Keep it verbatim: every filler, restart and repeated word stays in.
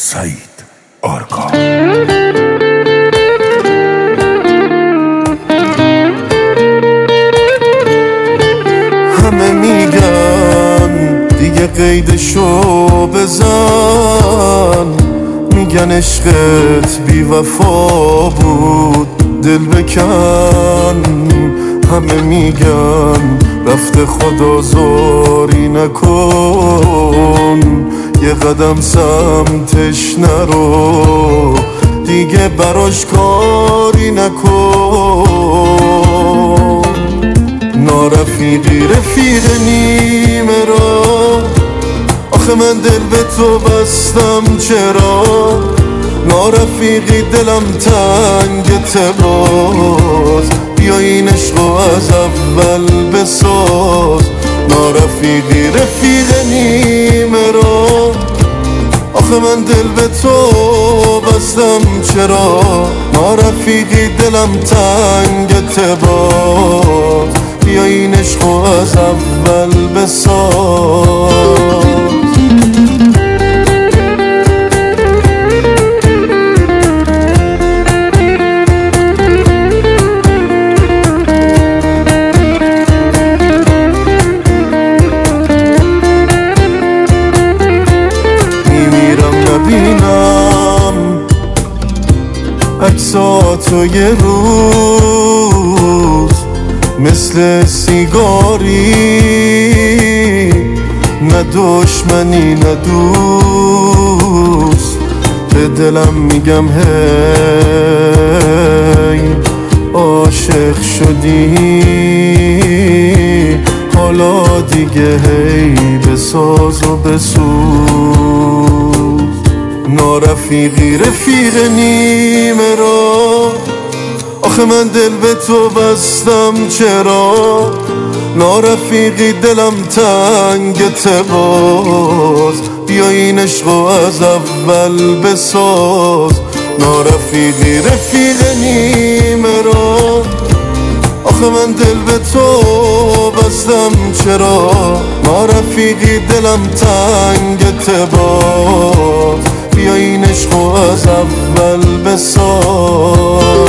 سعید آرکا. همه میگن دیگه قیدشو بزن، میگن عشقت بی وفا بود دل بکن. همه میگن رفته خدازاری نکن، یه قدم سمتش نرو، دیگه براش کاری نکن. نارفیقی رفیق نیمه را، آخه من دل به تو بستم چرا؟ نارفیقی دلم تنگته باز، بیا این عشقو از اول بساز. نارفیقی رفیق نیمه را، آخه من دل به تو بستم چرا؟ نارفیقی دلم تنگته باز، بیا این عشقو از اول بساز. عکساتو یه روز مثل سیگاری، نه دشمنی نه دوست، به دلم میگم هی عاشق شدی، حالا دیگه هی بساز و بسوز. نارفیقی رفیق نیمه را، آخه من دل به تو بستم چرا؟ نارفیقی دلم تنگته باز، بیا این عشقو از اول بساز. نارفیقی رفیق نیمه را، آخه من دل به تو بستم چرا؟ نارفیقی دلم تنگته باز، بیا این عشقو از اول بساز.